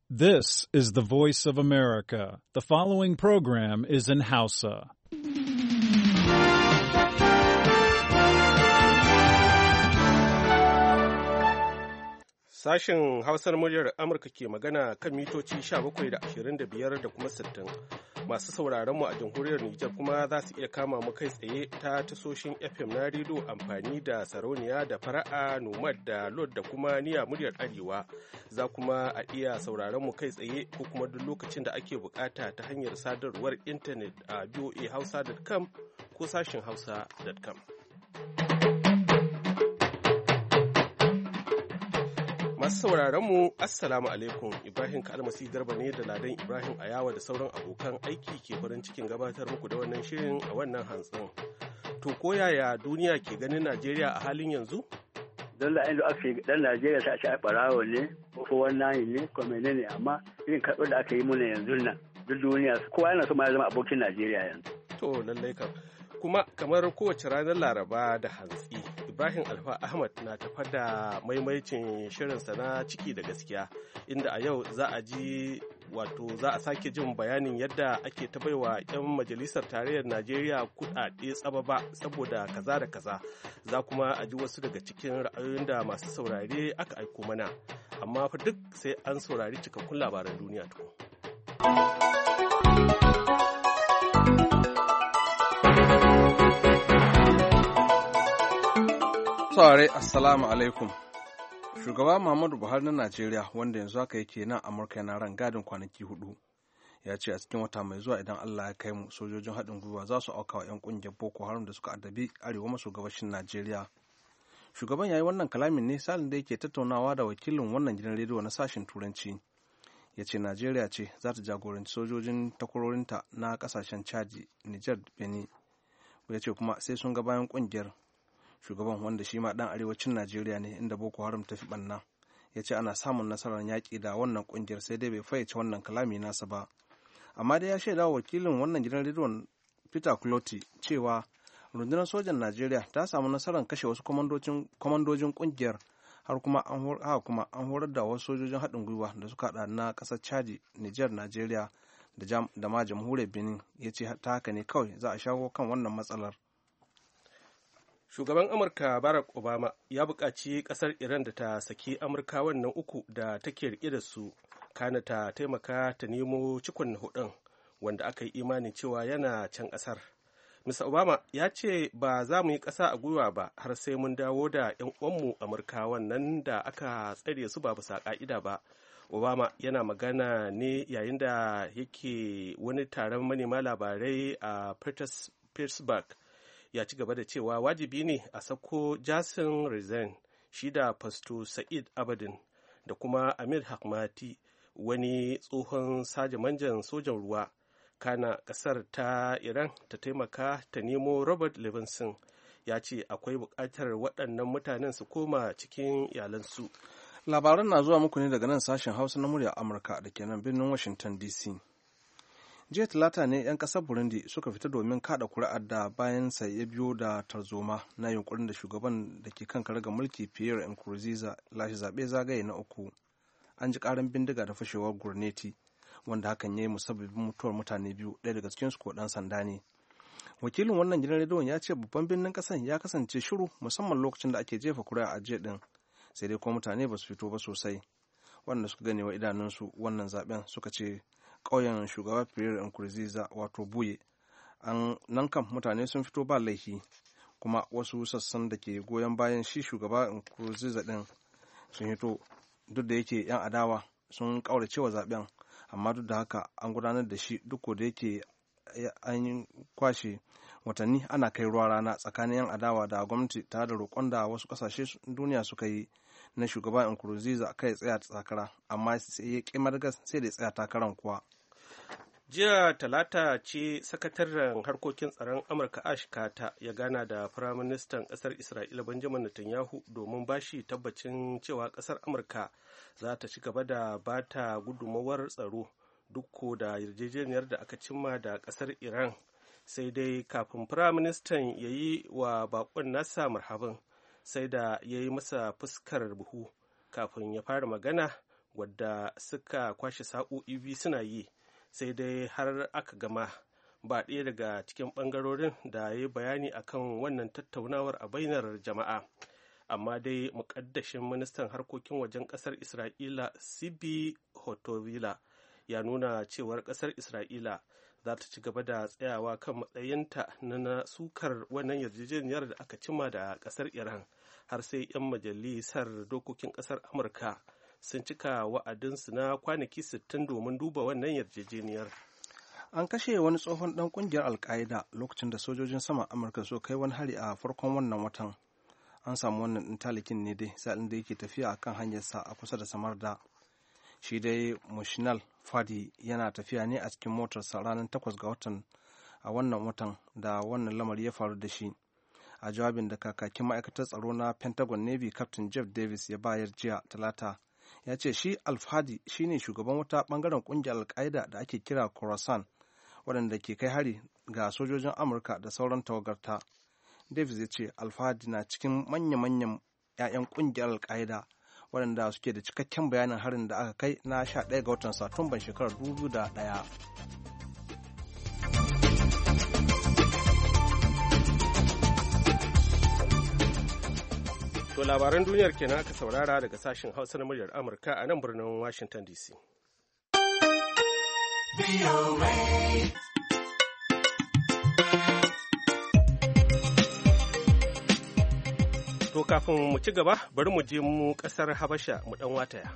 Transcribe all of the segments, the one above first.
This is the voice of America. The following program is in Hausa. Sashen Hausar muryar Amurka ke magana kan mitoci 17 da 25 da kuma 60. Masu sauraron mu a jamhuriyar Nijar kuma za su iya kama mu kai tsaye ta tasoshin FM na rediyo amfani da sarauniya da fara'a nomad da lod da kuma niya muryar arewa. Za kuma a iya sauraron mu kai tsaye ko kuma duk lokacin da ake bukata ta hanyar sadarwar intanet a voahausa.com ko sashen hausa.com. Masu sauraron mu Assalamu alaikum, Ibrahim Kalmasi Garba ne da Ladan Ibrahim Ayawa da sauran abokan aiki ke farin cikin gabatar muku da wannan shirin a wannan hantsin. To ko yaya duniya ke ganin Najeriya a halin yanzu? Don da inda aka yi dan Najeriya ta ci a barawo ne ko wannan ne ko menene, amma irin karɓar da aka yi mana yanzu nan duk duniya kowa yana so ma ya zama abokin Najeriya yanzu. To lallai kam. Kuma kamar kowace ranar Laraba da hantsi, Ibrahim Alfa Ahmad na tafa da maimaicin shirinsa na ciki da gaskiya, inda a yau za a sake jin bayanin yadda ake ta baiwa 'yan majalisar tarayyar Najeriya kuɗaɗe tsababa saboda kaza da kaza. Za kuma a ji wasu daga cikin ra'ayoyin da masu saurare aka aiko mana. Amma fa duk sai an saurari cikakkun labaran duniya tukun. Saurare Assalamu alaikum. Shugaba Muhammadu Buhari na Najeriya, wanda yanzu haka yake nan Amurka yana ran gadin kwanaki 4, ya ce a cikin wata mai zuwa idan Allah ya kai mu sojojin haɗin gwiwa za su auka wa 'yan ƙungiyar Boko Haram da suka addabi arewa maso gabashin Najeriya. Shugaban ya yi wannan kalamin ne salin da yake tattaunawa da wakilin wannan gidan rediyo na sashen Turanci. Ya ce Najeriya ce za ta jagoranci sojojin takwarorinta na ƙasashen Chadi, Nijar, Benin. Ya ce kuma sai sun ga bayan ƙungiyar. Shugaban, wanda shi ma ɗan arewacin Najeriya ne inda Boko Haram ta fi ɓanna, ya ce ana samun nasarar yaƙi da wannan ƙungiyar, sai dai bai fayyace wannan kalami nasa ba. Amma dai ya shaida wakilin wannan gidan rediyon Peter Clotty cewa rundunar sojan Najeriya ta samu nasarar kashe wasu kwamandojin ƙungiyar, har kuma an horar da wasu sojojin haɗin gwiwa da suka haɗa na ƙasar Chadi, Nijar, Najeriya da ma jamhuriyar Benin. Ya ce ta haka ne kawai za a shawo kan wannan matsalar. Shugaban Amurka Barack Obama ya buƙaci ƙasar Iran da ta saki Amurkawan nan 3 da take riƙe da su, kana ta taimaka ta nemo cikon hudun wanda aka yi imanin cewa yana can ƙasar. Mr. Obama ya ce ba za mu yi ƙasa a gwiwa ba har sai mun dawo da 'yan uwanmu Amurkawan nan da aka tsare su ba bisa ƙa'ida ba. Obama yana magana ne yayin da yake wani taron manema labarai a Pittsburgh. Ya ci gaba da cewa wajibi ne a sako Jason Rezaian, shi da Fasto Sa'id Abedin da kuma Amir Hakmati, wani tsohon manjan sojan ruwa. Kana kasar ta Iran ta taimaka ta nemo Robert Levinson. Ya ce akwai buƙatar waɗannan mutanen su koma cikin iyalansu. Labaran na zuwa muku ne daga nan sashen Hausa na murya Amurka da ke nan birnin Washington DC. Jiya Talata ne 'yan ƙasar Burundi suka fita domin kada kuri'ar da bayan sa ya biyo da tarzoma na yunkurin da shugaban da ke kan karagar mulki Pierre Nkurunziza lashe zaɓe zagaye na 3. An ji ƙaran bindiga da fashewar gurneti, wanda hakan ya yi musabbabin mutuwar mutane 2, ɗaya daga cikinsu ko ɗan sanda ne. Wakilin wannan gidan rediyon ya ce babban birnin ƙasar ya kasance shiru musamman lokacin da ake jefa kuri'a a jiya ɗin, sai dai kuma mutane ba su fito ba sosai. Wanda suka gane wa idanunsu wannan zaɓen suka ce ƙauyen shugaba Pierre Nkurunziza wato Buye, nan kan mutane sun fito ba laifi, kuma wasu sassan da ke goyon bayan shi shugaba Nkurunziza ɗin sun hito, duk da yake 'yan adawa sun ƙaurace wa zaɓen, amma duk da haka an gudanar da shi duk da yake an kwashe watanni ana kai ruwa rana tsakanin 'yan adawa da gwamnati tare da roƙon da wasu ƙasashe duniya suka yi na shugaba Nkurunziza kai tsaya takara, amma sai ya ƙi margas sai da tsaya takaran kuwa. Jiya Talata ce sakataren harkokin tsaron Amurka Ash Carter ya gana da Firaministan ƙasar Isra'ila Benjamin Netanyahu domin bashi tabbacin cewa ƙasar Amurka za ta ci gaba da ba ta gudunmawar tsaro duk da yarjejeniyar da aka cimma da ƙasar Iran. Sai dai kafin Firaministan ya yi wa baƙon nasa marhaban, sai da ya yi masa fuskar buhu kafin ya fara magana. wadda suka kwashe sa'o'i biyu suna yi, sai dai har aka gama ba ɗaya daga cikin ɓangarorin da ya yi bayani akan wannan tattaunawar a bainar jama'a. Amma dai muƙaddashin ministan harkokin wajen ƙasar Isra'ila Sibi Hotovila ya nuna cewar ƙasar Isra'ila za ta ci gaba da tsayawa kan matsayinta na sukar wannan yarjejeniyar da aka cima da ƙasar Iran har sai 'yan majalisar dokokin ƙasar Amurka sun cika wa'adinsu na kwanaki 60 domin duba wannan yarjejeniyar. An kashe wani tsohon ɗan ƙungiyar Al-Qaeda lokacin da sojojin saman Amurka so kai wani hari a farkon wannan watan. An samu wannan ɗin talikin ne dai sa'ilin da yake tafiya a kan hanyarsa a kusa da Samarda. Shi dai Mushinal Fadi yana tafiya ne a cikin motarsa ranar 8 ga watan a wannan watan da wannan lamari ya faru da shi. A jawabin da kakakin ma'aikatar tsaro na Pentagon Navy Captain Jeff Davis ya bayar jiya Talata, ya ce shi Al-Fadi shine shugaban wata bangaren ƙungiyar Al-Qaeda da ake kira Khorasan, waɗanda ke kai hari ga sojojin Amurka da sauran tawagarta. Davis ya ce Al-Fadi na cikin manya-manyan 'ya'yan ƙungiyar Al-Qaeda waɗanda suke da cikakken bayanin harin da aka kai na 11 ga watan Satumban shekarar 2001. To labaran duniyar kenan aka saurara daga sashen Hausa na muryar Amurka a nan birnin Washington DC. To kafin mu ci gaba, bari mu je mu ƙasar Habasha mu ɗan wataya.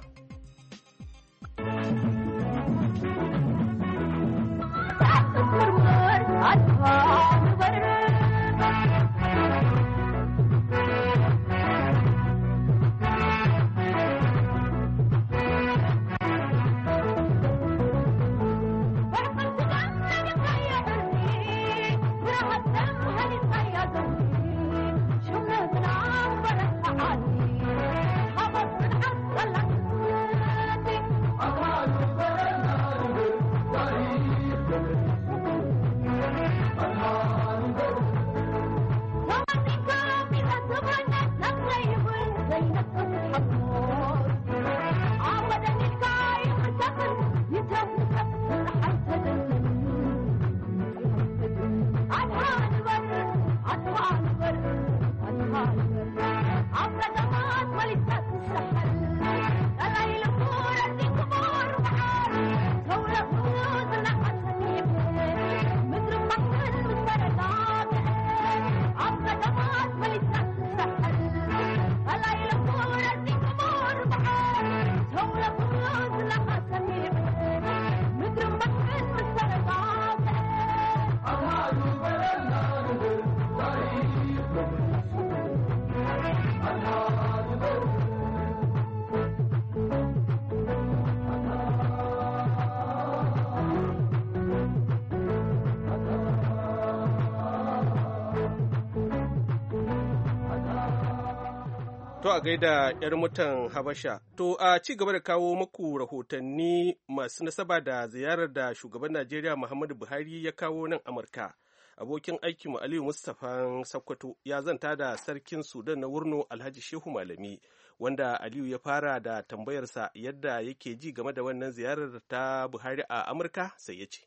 To a gaida 'yar mutan Habasha. To a ci gaba da kawo maku rahotanni masu nasaba da ziyarar da shugaban Najeriya Muhammadu Buhari ya kawo nan Amurka. Abokin aikinmu Aliyu Mustapha Sakkwato ya zanta da sarkin Sudan na Wurno Alhaji Shehu Malami, wanda Aliyu ya fara da tambayarsa yadda yake ji game da wannan ziyarar ta Buhari a Amurka, sai ya ce.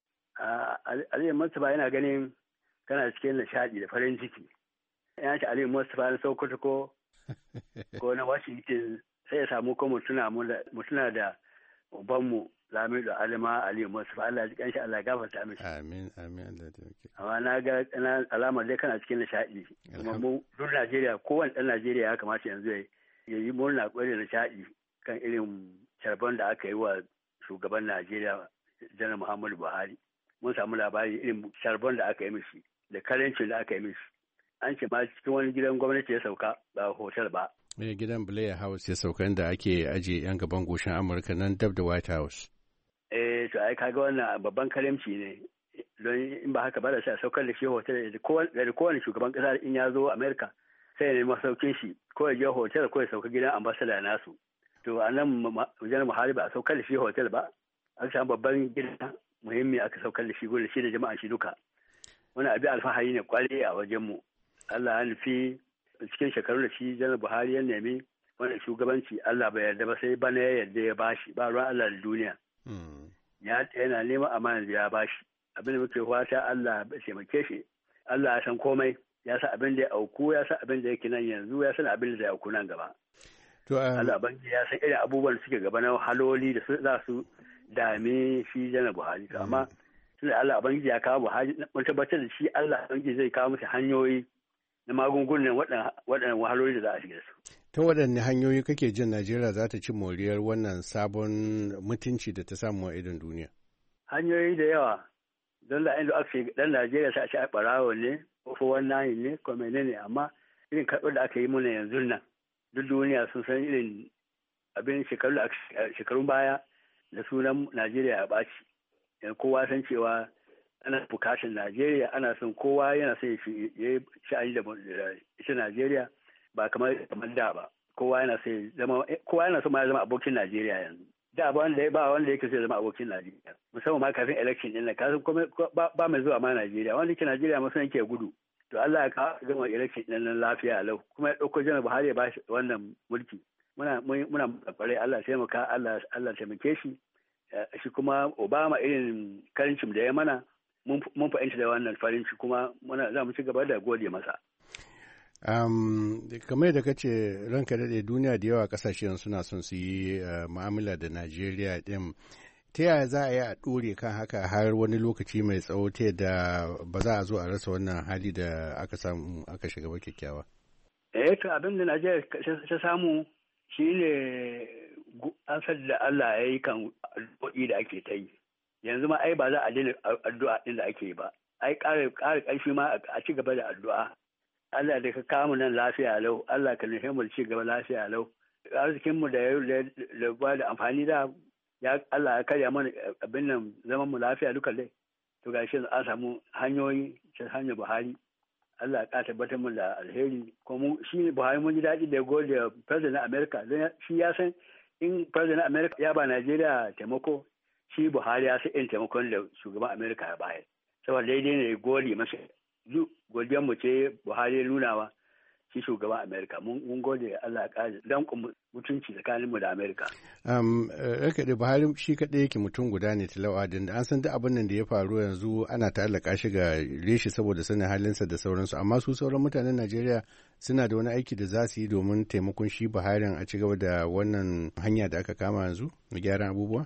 Aliyu Mustapha yana ganin kana cikin nishaɗi da farin ciki. Yana ce Aliyu Mustapha na Sokoto ko na Washington sai ya samu ko mutuna da ubanmu Lamido Alima Aliyu Mustapha, Allah ya ji kanshi, Allah ya gafarta mishi. Amin, amin, Allah ya taimake. Amma na ga alamar dai kana cikin nishaɗi. Kuma mu duk Najeriya, kowane ɗan Najeriya ya kamata yanzu ya yi murna kwarai da nishaɗi kan irin charbon da aka yi wa shugaban Najeriya Janar Muhammadu Buhari. Mun samu labari irin charbon da aka yi mishi da karancin da aka yi mishi. An ce ma cikin wani gidan gwamnati ya sauka ba hotel ba. Gidan Blair House ya sauka inda ake ajiye 'yan gaban goshin Amurka nan dab da White House. To ai kaga wannan babban karimci ne, don in ba haka ba da sai a saukar da shi hotel da kowane shugaban kasa in ya zo Amerika sai ya nemi masaukin shi ko ya je hotel ko ya sauka gidan ambassador nasu. To a nan wajen Buhari ba a saukar da shi hotel ba, aka samu babban gida muhimmi aka saukar da shi gurin shi da jama'a shi duka. Wani abin alfahari ne kwarai a wajenmu. Allah ya nufi cikin shekaru da shi Janar Buhari ya nemi wannan shugabanci Allah bai yarda ba sai bana ya yarda ya bashi ba ruwan Allah da duniya yana neman amana da ya bashi abin da muke fata Allah ya taimake shi Allah ya san komai ya san abin da ya auku ya san abin da yake nan yanzu ya san abin da zai auku nan gaba Allah bangi ya san irin abubuwan da suke gaba na haloli da za su dame shi Janar Buhari amma tunda Allah bangi ya kawo Buhari mun tabbatar da shi Allah bangi zai kawo musu hanyoyi na magungunan waɗannan wahaloli da za a shiga su. Ta waɗanne hanyoyi kake jin Najeriya za ta ci moriyar wannan sabon mutunci da ta samu a idon duniya? Hanyoyi da yawa don da inda aka ce ɗan Najeriya sai a ce a ɓarawo ne ko wannan ne ko menene amma irin karɓar da aka yi mana yanzu nan duk duniya sun san irin abin shekarun baya da sunan Najeriya ya ɓaci. Kowa san cewa ana bukatar Najeriya ana son kowa yana son ya yi sha'ani da ita Najeriya ba kamar da ba kowa yana son ma ya zama abokin Najeriya yanzu da ba wanda yake so ya zama abokin Najeriya musamman ma kafin election din nan kasan ba mai zuwa ma Najeriya wanda yake Najeriya musan yake gudu to Allah ya kawo gama election din nan lafiya lau kuma ya dauko Janar Buhari ya ba shi wannan mulki muna kware Allah taimaka Allah taimake shi shi kuma Obama irin karincin da ya mana mun fahimci da wannan farin ciki kuma za mu ci gaba da gode masa. Kamar da kace ranka daɗe duniya da yawa ƙasashen suna son su yi mu'amala da Najeriya ɗin. Ta yaya za a yi a ɗore kan haka har wani lokaci mai tsawo ta yadda ba za a zo a rasa wannan hali da aka shiga ba kyakkyawa? To abin da Najeriya ta samu shine ansar da Allah ya yi kan addu'o'i da ake ta yi. Yanzu ma ai ba za a daina addu'a din da ake ba ai ƙara ƙarfi ma a ci gaba da addu'a Allah da ka kamu nan lafiya lau Allah ka nufe mu ci gaba lafiya lau arzikin mu da ba da amfani da ya Allah ya karya mana abin nan zaman mu lafiya duka dai to gashi an samu hanyoyi ta hanyar Buhari Allah ya tabbatar mu da alheri kuma shi Buhari mun ji daɗi da gode da President America don shi ya san in President America ya ba Najeriya taimako shi Buhari ya sai in taimakon da shugaban Amerika ya bayar. Saboda daidai ne gode masa. Godiyar mu ce Buhari ya nunawa shi shugaban Amerika. Mun gode Allah ya kare danƙon mutunci tsakanin mu da Amerika. Raka da Buhari shi kaɗai yake mutum guda ne talawa da an san duk abin nan da ya faru yanzu ana ta'allaka shi ga reshi saboda sanin halinsa da sauransu amma su sauran mutanen Najeriya suna da wani aiki da za su yi domin taimakon shi Buhari a ci gaba da wannan hanya da aka kama yanzu na gyaran abubuwa?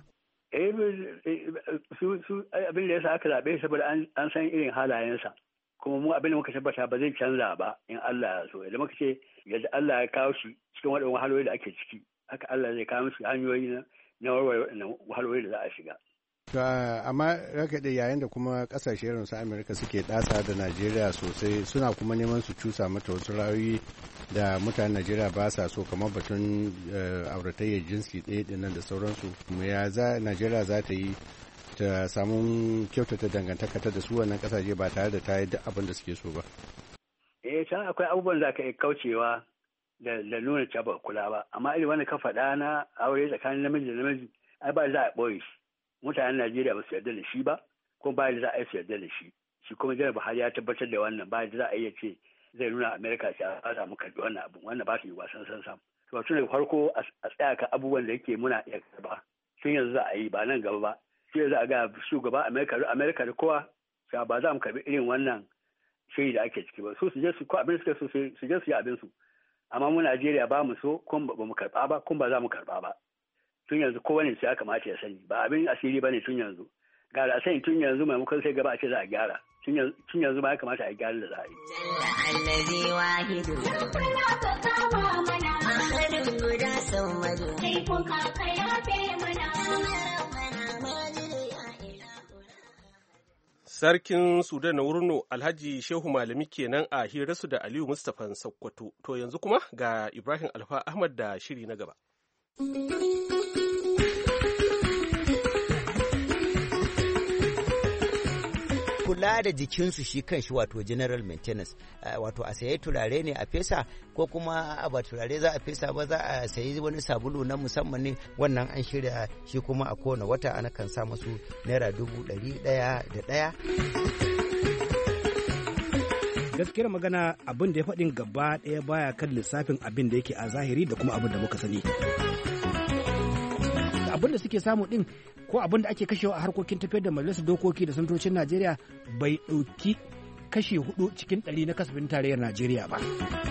Su abin da ya sa aka zaɓe saboda an san irin halayensa kuma mu abin da muka tabbata ba zai canza ba in Allah ya so idan muka ce yadda Allah ya kawo shi cikin waɗannan wahaloli da ake ciki haka Allah zai kawo shi hanyoyi na warware waɗannan wahaloli da za a shiga. Amma raka da yayin da kuma ƙasashe irin su Amerika suke ɗasa da Najeriya sosai suna kuma neman su cusa mata wasu ra'ayoyi da mutanen Najeriya ba sa so kamar batun auratayyar jinsi ɗaya ɗin nan da sauransu kuma Najeriya za ta yi ta samu kyautata dangantaka ta da su wannan ƙasashe ba tare da ta yi duk abin da suke so ba. Can akwai abubuwan da aka kaucewa da nuna cewa ba kula ba amma irin wani ka faɗa na aure tsakanin namiji da namiji ai ba za a ɓoye shi. Mutanen Najeriya ba su yarda da shi ba kuma ba da za a yi su yarda da shi shi kuma Janar Buhari ya tabbatar da wannan ba da za a iya ce zai nuna Amerika ce a samu karɓi wannan abu wannan ba su yi wasan sam to tun daga farko a tsaya ka abubuwan da yake muna iya karɓa tun yanzu za a yi ba nan gaba ba sai za a ga shugaban Amerika da kowa cewa ba za mu karɓi irin wannan shiri da ake ciki ba su je su ko abin suka so su je su yi abin su amma mu Najeriya ba mu so kuma ba mu karɓa ba kuma ba za mu karɓa ba. Tun yanzu kowane su ya kamata ya sani ba abin asiri ba ne tun yanzu gara sani tun yanzu maimakon sai gaba a ce za a gyara tun yanzu ma ya kamata a gyara da za a yi. Allazi wahidu kuna ka kama mana ahadin guda sau madu kai kun ka yafe mana. Sarkin Sudan na Wurno Alhaji Shehu Malami kenan a hirarsu da Aliyu Mustapha Sokoto. To yanzu kuma ga Ibrahim Alfa Ahmad da shiri na gaba. Kula da jikinsu shi kan shi wato general maintenance wato a sayi turare ne a fesa ko kuma ba turare za a fesa ba za a sayi wani sabulu na musamman ne wannan an shirya shi kuma a kowane wata ana kan sa masu naira 101,000. gaskiyar magana abin da ya faɗin gaba ɗaya baya kan lissafin abin da yake a zahiri da kuma abin da muka sani. Abin da suke samu ɗin ko abin da ake kashewa a harkokin tafiyar da majalisar dokoki da sanatocin Najeriya bai ɗauki kashi 4 cikin 100 na kasafin tarayyar Najeriya ba.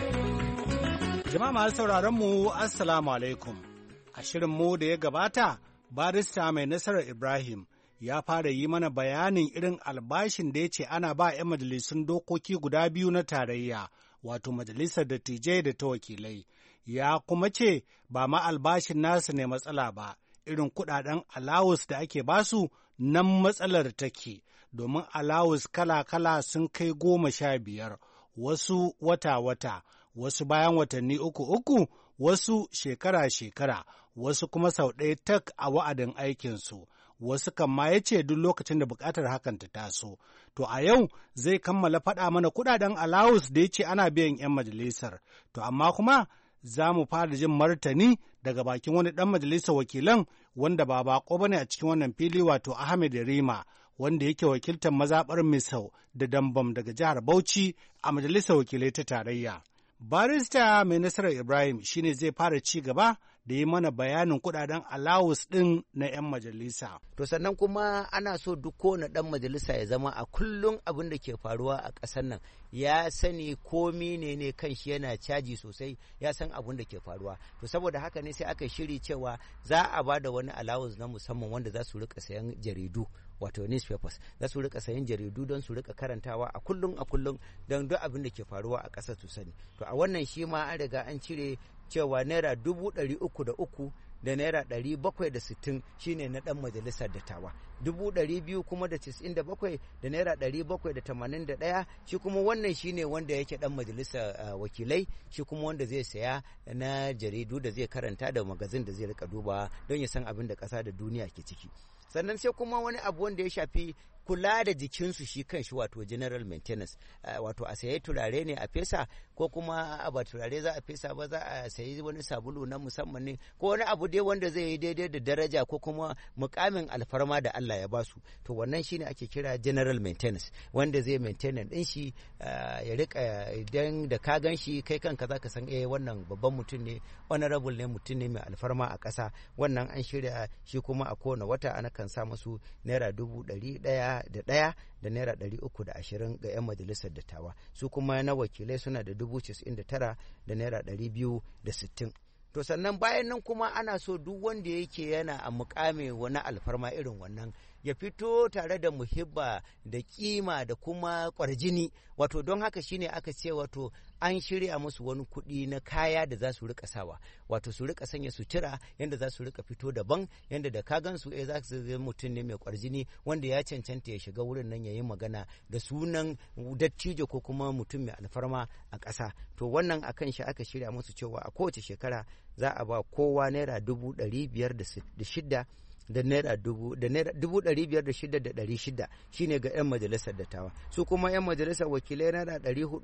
Jama'a masu sauraron mu assalamu alaikum. A shirin mu da ya gabata, barista mai nasarar Ibrahim ya fara yi mana bayanin irin albashin da ya ce ana ba 'yan majalisun dokoki guda biyu na tarayya, wato majalisar dattijai da ta wakilai. Ya kuma ce ba ma albashin nasu ne matsala ba, irin kudaden alawus da ake basu nan matsalar take, domin alawus kala-kala sun kai 15, wasu wata-wata, wasu bayan watanni 3, wasu shekara-shekara, wasu kuma sau ɗaya tak a wa'adin aikinsu. Wasu kan ma ya ce duk lokacin da bukatar hakan ta taso. To a yau zai kammala faɗa mana kuɗaɗen allowance da ya ce ana biyan 'yan majalisar. To amma kuma za mu fara jin martani daga bakin wani ɗan majalisar wakilan wanda ba bako bane a cikin wannan fili, wato Ahmed Rima, wanda yake wakiltar mazaɓar Misau da Dambam daga jihar Bauchi a majalisar wakilai ta tarayya. Barista mai nasarar Ibrahim shine zai fara ci gaba da yi mana bayanin kudaden alawus ɗin na 'yan majalisa. To sannan kuma ana so duk kowane ɗan majalisa ya zama a kullum abin da ke faruwa a ƙasar nan ya sani komi ne kan shi yana caji sosai, ya san abin da ke faruwa. To saboda haka ne sai aka shiri cewa za a ba da wani alawus na musamman wanda za su rika sayan jaridu, wato newspapers, za su rika sayan jaridu don su rika karantawa a kullum don duk abin da ke faruwa a ƙasar su sani. To a wannan shi ma an riga an cire cewa naira 303 da naira 760 shine na dan majalisar dattawa, 200 kuma da 97 da naira 781 shi kuma wannan shine wanda yake dan majalisar wakilai, shi kuma wanda zai saya na jaridu da zai karanta da magazin da zai rika dubawa don ya san abin da ƙasa da duniya ke ciki. Sannan sai kuma wani abu wanda ya shafi kula da jikinsu shi kan shi, wato general maintenance, wato a sayi turare ne a fesa, ko kuma ba turare za a fesa ba, za a sayi wani sabulu na musamman ne, ko wani abu dai wanda zai yi daidai da daraja ko kuma mukamin alfarma da Allah ya basu. To wannan shine ake kira general maintenance, wanda zai maintain din shi ya rika, idan da ka gan shi kai kanka zaka san wannan babban mutum ne, honorable ne, mutum ne mai alfarma a ƙasa. Wannan an shirya shi kuma a kowane wata ana kan sa musu naira 101 da naira 320 ga 'yan majalisar dattawa, su kuma na wakilai suna da 99 da naira 260. To sannan bayan nan kuma ana so duk wanda yake yana a mukame wani alfarma irin wannan ya fito tare da muhibba da kima da kuma kwarjini, wato don haka shine aka ce wato an shirya musu wani kuɗi na kaya da za su rika sawa, wato su rika sanya sutura yadda za su rika fito daban, yadda da ka gan su za su ga mutum ne mai kwarjini wanda ya cancanta ya shiga wurin nan ya yi magana da sunan dattijo ko kuma mutum mai alfarma a ƙasa. To wannan akan shi aka shirya musu cewa a kowace shekara za a ba kowa naira 506 da naira 506,600 shine ga 'yan majalisar dattawa, su kuma 'yan majalisar wakilai naira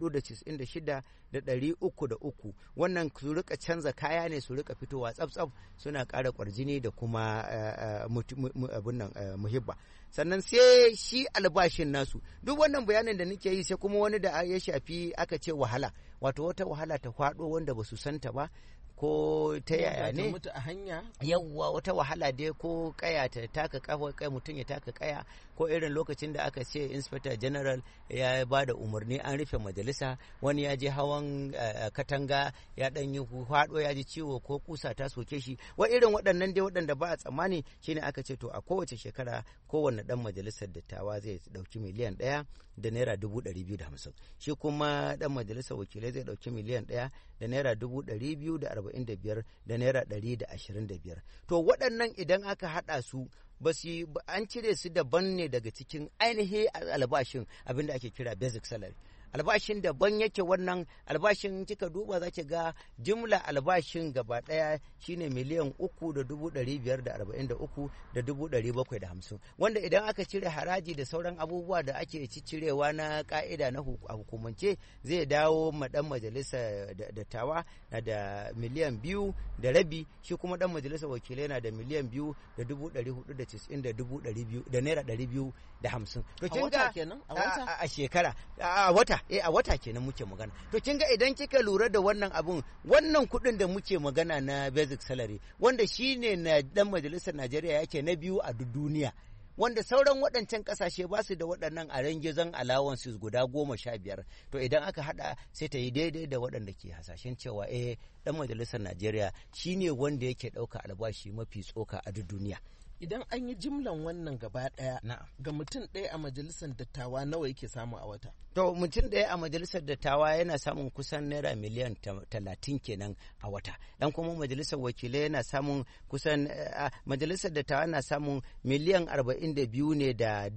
496,303. wannan su rika canza kaya ne, su rika fitowa tsaf suna ƙara kwarjini da kuma muhibba. Sannan sai shi albashin nasu, duk wannan bayanin da nake yi sai kuma wani da ya shafi aka ce wahala, wato wata wahala ta faɗo wanda ba su santa ba, ko ta yaya ne yawwa wata wahala dai, ko kaya ta taka kafa, kai mutum ya taka kaya, ko irin lokacin da aka ce inspector general ya ba da umarni an rufe majalisa, wani ya je hawan katanga ya dan yi hado ya ji ciwo ko kusa ta soke shi, wa irin waɗannan dai waɗanda ba a tsammani, shine aka ce to a kowace shekara kowanne dan majalisar dattawa zai dauki miliyan 1 da naira 250, shi kuma dan majalisar wakilai zai dauki miliyan 1 da naira 245 da naira 125. To waɗannan idan aka haɗa su an cire su daban ne daga cikin ainihin albashin abinda ake kira basic salary. Albashin daban yake, wannan albashin kika duba za ki ga jimla albashin gaba daya shine miliyan 3,543,750, wanda idan aka cire haraji da sauran abubuwa da ake cirewa na ka'ida na hukumance zai dawo ma dan majalisa dattawa na da miliyan 2.5, shi kuma dan majalisa wakilai na da miliyan 2,490,200 da naira 250. To kin ga a shekara, a wata a wata kenan muke magana. To kin ga idan kika lura da wannan abun, wannan kuɗin da muke magana na basic salary wanda shine na dan majalisar Najeriya yake na biyu a duniya, wanda sauran waɗancan ƙasashe ba su da waɗannan a rangizan allowances guda 15, to idan aka haɗa sai ta yi daidai da waɗanda ke hasashen cewa ɗan majalisar Najeriya shine wanda yake ɗauka albashi mafi tsoka a duniya. Idan an yi jimlan wannan gaba ɗaya ga mutum ɗaya a majalisar dattawa nawa yake samu a wata? To mutum ɗaya a majalisar dattawa yana samun kusan naira miliyan 30 kenan a wata. Dan kuma majalisar wakilai yana samun kusan majalisar dattawa yana samun miliyan 42 ne da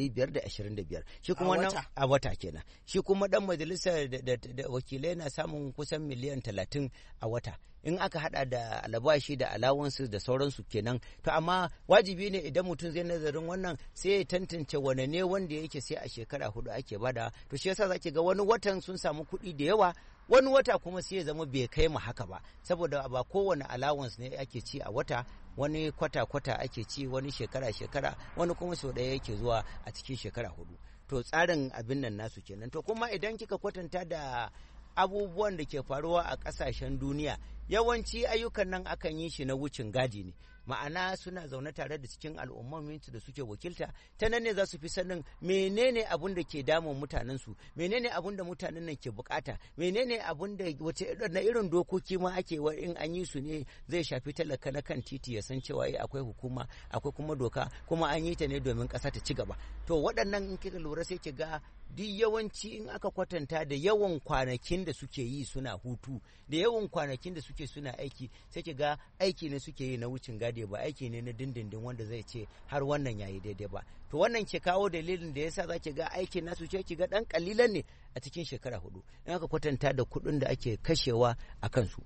525. Shi kuma a wata kenan. Shi kuma dan majalisar da wakilai yana samun kusan miliyan 30 a wata. In aka hada da albashi da allowances da sauransu kenan. To amma wajibi ne idan mutum zai nazarin wannan sai ya tantance wane ne wanda yake sai a shekara 4 ake bada. To shi yasa zaki ga wani watan sun samu kuɗi da yawa, wani wata kuma sai ya zama bai kai mu haka ba, saboda ba kowane allowance ne ake ci a wata, wani kwata ake ci, wani shekara wani kuma sau ɗaya yake zuwa a cikin shekara 4. To tsarin abin nan nasu kenan. To kuma idan kika kwatanta da abubuwan da ke faruwa a ƙasashen duniya, yawanci ayyukan nan akan yi shi na wucin gadi ne, ma'ana suna zaune tare da cikin al'ummominsu da suke wakilta, ta nan ne za su fi sanin menene abun da ke damun mutanensu, menene abun da mutanen nan ke bukata, menene abun da wace na irin dokoki ma ake in an yi su ne zai shafi talaka na kan titi ya san cewa akwai hukuma, akwai kuma doka, kuma an yi ta ne domin ƙasa ta ci gaba. To waɗannan in kika lura sai ki ga duk yawanci in aka kwatanta da yawan kwanakin da suke yi suna hutu, da yawan kwanakin da suke suna aiki, sai ki ga aiki ne suke yi na wucin gadi, ba aiki ne na dindindin wanda zai ce har wannan yayi daidai ba. To wannan ke kawo dalilin da yasa zaki ga aikin nasu ce ki ga dan kalilan ne a cikin shekara 4 in aka kwatanta da kuɗin da ake kashewa a kansu.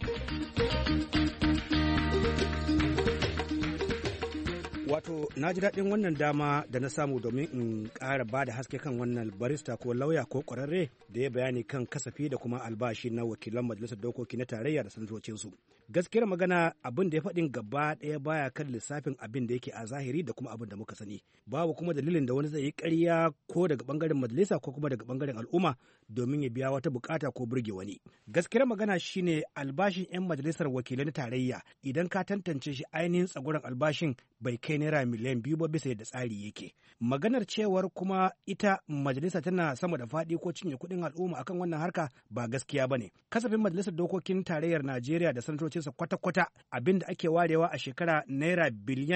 Wato na ji daɗin wannan dama da na samu domin in ƙara ba da haske kan wannan barista ko lauya ko ƙwararre da ya bayani kan kasafi da kuma albashi na wakilan majalisar dokoki na tarayya da sanatocinsu. Gaskiyar magana abin da ya faɗin gaba ɗaya baya kan lissafin abin da yake a zahiri da kuma abin da muka sani. Babu kuma dalilin da wani zai yi ƙarya ko daga ɓangaren majalisa ko kuma daga ɓangaren al'umma domin ya biya wata bukata ko burge wani. Gaskiyar magana shine albashin 'yan majalisar wakilai na tarayya idan ka tantance shi ainihin tsaguran albashin bai kai naira miliyan 2 ba bisa yadda tsari yake. Maganar cewar kuma ita majalisa tana sama da faɗi ko cinye kuɗin al'umma akan wannan harka ba gaskiya bane. Kasafin majalisar dokokin tarayyar Najeriya da sanatocinsa kwata-kwata abin da ake warewa a shekara naira biliyan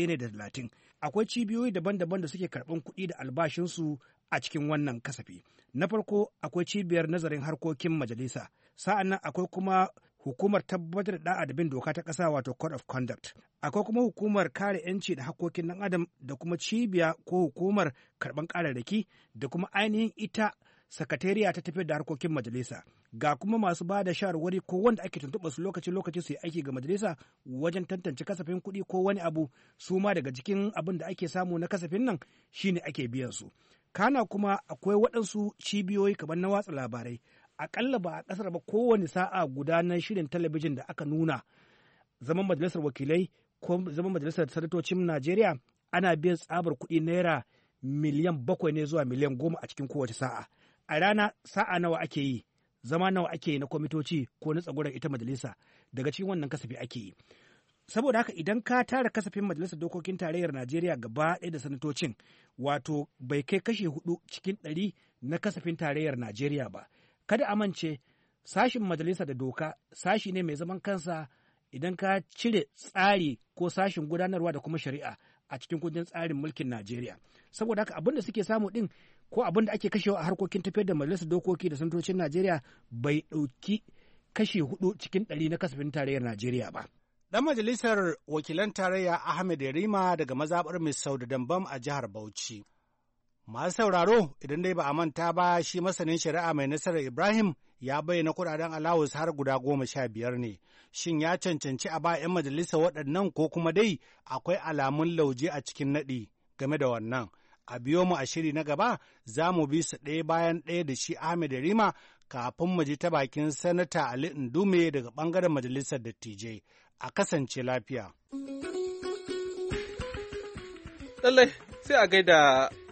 130. Akwai cibiyoyi daban-daban da suke karɓan kuɗi da albashinsu a cikin wannan kasafi. Na farko akwai cibiyar nazarin harkokin majalisa, sa'an nan akwai kuma hukumar tabbatar da da'a da bin doka ta ƙasa wato Code of Conduct. Akwai kuma hukumar kare 'yanci da haƙƙoƙin ɗan adam da kuma cibiya ko hukumar karɓan ƙararraki da kuma ainihin ita sakatariya ta tafiyar da harkokin majalisa. Ga kuma masu ba da shawarwari ko wanda ake tuntuɓa su lokaci su yi aiki ga majalisa wajen tantance kasafin kuɗi ko wani abu, su ma daga cikin abin da ake samu na kasafin nan shine ake biyan su. Kana kuma akwai waɗansu cibiyoyi kamar na watsa labarai, aƙalla ba a ƙasar ba kowane sa'a guda na shirin talabijin da aka nuna zaman majalisar wakilai ko zaman majalisar sanatocin Najeriya ana biyan tsabar kuɗi naira miliyan 7 ne zuwa miliyan 10 a cikin kowace sa'a. A rana sa'a nawa ake yi, zama nawa ake yi na kwamitoci ko na tsagurar ita majalisa, daga cikin wannan kasafi ake yi. Saboda haka idan ka tara kasafin majalisar dokokin tarayyar Najeriya gaba ɗaya da sanatocin, wato bai kai kashi 4 cikin 100 na kasafin tarayyar Najeriya ba. Kada amince sashin majalisa da doka sashi ne mai zaman kansa idan ka cire tsari ko sashin gudanarwa da kuma shari'a a cikin kundin tsarin mulkin Najeriya. Saboda haka abin da suke samu din ko abin da ake kashewa a harkokin tafiyar da majalisar dokoki da sanatocin Najeriya bai ɗauki kashi 4 cikin 100 na kasafin tarayyar Najeriya ba. Ɗan majalisar wakilan tarayya Ahmed Yarima daga mazaɓar Misau da Dambam a jihar Bauchi. Masu sauraro idan dai ba a manta ba shi masanin shari'a mai nasarar Ibrahim ya bayyana kuɗaɗen alawus har guda 15 ne. Shin ya cancanci a ba 'yan majalisa waɗannan ko kuma dai akwai alamun lauje a cikin naɗi game da wannan? A biyo mu a shiri na gaba za mu bi su ɗaya bayan ɗaya da shi Ahmed Yarima kafin mu ji ta bakin Sanata Ali Ndume daga ɓangaren majalisar dattijai. A kasance lafiya. Lallai sai a gaida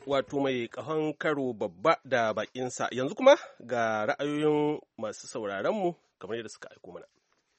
wato mai kahon karo babba da bakinsa. Yanzu kuma ga ra'ayoyin masu sauraronmu kamar yadda suka aiko mana.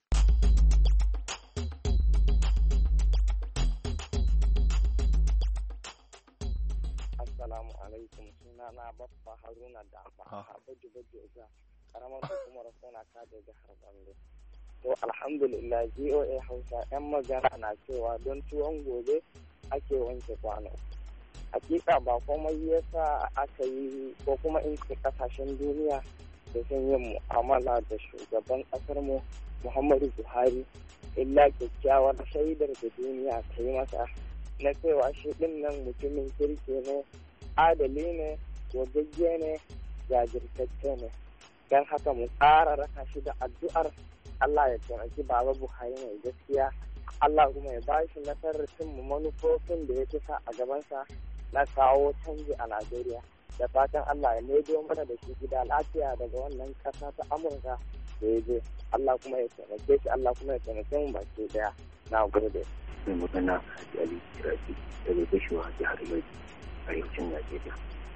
Assalamu alaikum, sunana Baffa Haruna da Bajo karamar hukumar suna ta da jihar Gombe. To alhamdulillah VOA Hausa 'yan magana na cewa don tuwon gobe ake wanke kwano. Hakika ba komai yasa aka yi ko kuma in kasashen duniya da sun yin mu'amala da shugaban kasar mu Muhammadu Buhari illa kyakkyawar shaidar da duniya ta yi masa na cewa shi din nan mutumin kirki ne, adali ne, gogagge ne, jajirtacce ne. Don haka mu tsara raka shi da addu'ar Allah ya taimaki Baba Buhari mai gaskiya, Allah kuma ya ba shi nasarar cimma manufofin da ya kisa a gabansa na kawo canji a Najeriya. Da fatan Allah ya maido mana da shi gida lafiya daga wannan ƙasa ta Amurka da ya je. Allah kuma ya taimake shi, Allah kuma ya taimake mu baki daya. Na gode. Mai magana Haji Ali Kiraki daga Gashuwa jihar Yobe, arewacin Najeriya.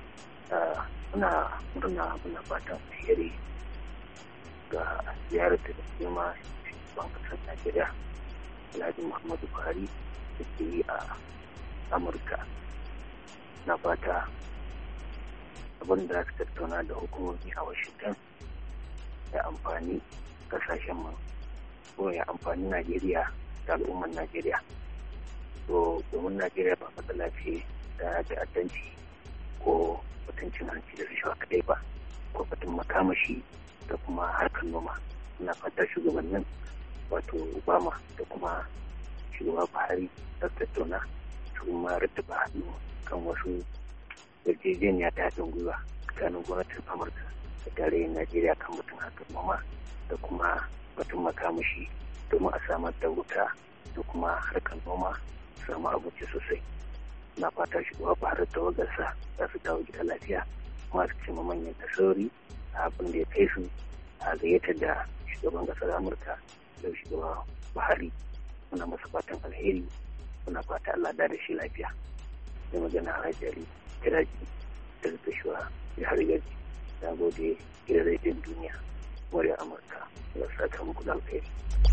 Muna fatan alheri ga ziyarar da kuma shugaban kasar Najeriya Alhaji Muhammadu Buhari da ke yi a Amurka. Na fata abin da aka tattauna da hukumomi a Washington ya amfani kasashen mu ko ya amfani Najeriya da al'ummar Najeriya. To domin Najeriya ba matsala ce da ta'addanci ko mutuncin hanci da rashawa kadai ba, ko batun makamashi da kuma harkar noma. Ina fata shugabannin wato Obama da kuma shugaba Buhari da tattauna su kuma rattaba hannu kan wasu yarjejeniya ta haɗin gwiwa tsakanin gwamnatin Amurka da tarayyar Najeriya kan batun harkar noma da kuma batun makamashi domin a samar da wuta da kuma harkar noma samu abinci sosai. Na fata shugaba Buhari da wagarsa za su dawo gida lafiya kuma su cimma manyan tasiri a abin da ya kai su a gayyatar da shugaban ƙasar Amurka da shugaba Buhari. Muna masa fatan alheri, muna fata Allah da shi lafiya. Mai magana Alhaji Ali Kiraji daga Gashuwa jihar Yobe. Na gode gidan rediyon duniya muryar Amurka. Allah saka muku da alheri.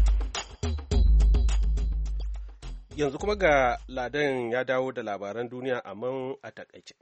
Yanzu kuma ga Ladan ya dawo da labaran duniya amma a takaice.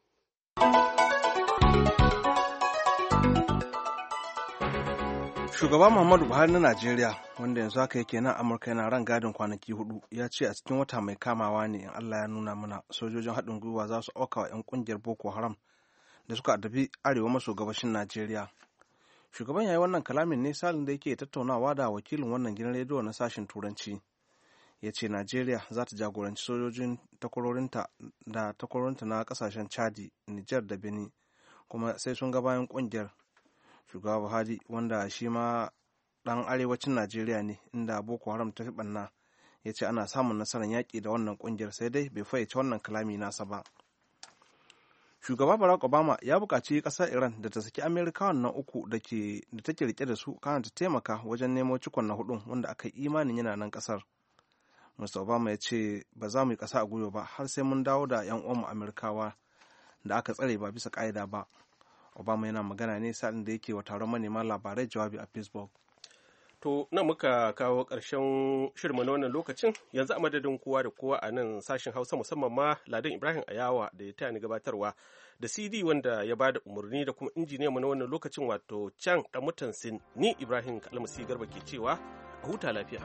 Shugaba Muhammadu Buhari na Najeriya, wanda yanzu haka yake nan Amurka yana ran gadin kwanaki 4, ya ce a cikin wata mai kamawa ne in Allah ya nuna mana sojojin haɗin gwiwa za su auka wa 'yan ƙungiyar Boko Haram da suka addabi arewa maso gabashin Najeriya. Shugaban ya yi wannan kalamin ne salin da yake tattaunawa da wakilin wannan gidan rediyo na sashen Turanci. Ya ce Najeriya za ta jagoranci sojojin takwarorinta na kasashen Chadi, Nijar da Benin, kuma sai sun ga bayan ƙungiyar. Shugaba Buhari, wanda shi ma ɗan arewacin Najeriya ne inda Boko Haram ta fi ɓanna, ya ce ana samun nasarar yaƙi da wannan ƙungiyar, sai dai bai fayyace wannan kalami nasa ba. Shugaba Barack Obama ya buƙaci ƙasar Iran da ta saki Amerikawan na uku da take rike da su, kana ta taimaka wajen nemo cikon na hudun wanda aka yi imanin yana nan ƙasar. Mr. Obama ya ce ba za mu yi ƙasa a gwiwa ba har sai mun dawo da 'yan uwanmu Amerikawa da aka tsare ba bisa ƙa'ida ba. Obama yana magana ne sa'in da yake wa taron manema labarai jawabi a Pittsburgh. To, nan muka kawo ƙarshen shirma na wannan lokacin, yanzu a madadin kowa da kowa a nan sashen Hausa, musamman ma Ladan Ibrahim Ayawa da ya taya ni gabatarwa, da CD wanda ya ba da umarni da kuma injiniya mu na wannan lokacin wato Can ɗan mutan Sin, ni Ibrahim Kalmasi Garba ke cewa a huta lafiya.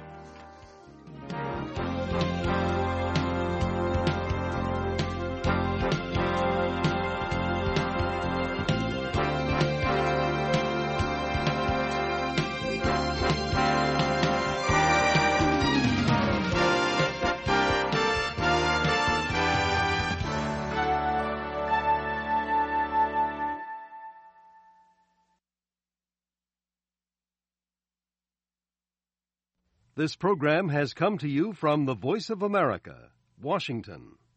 This program has come to you from the Voice of America, Washington.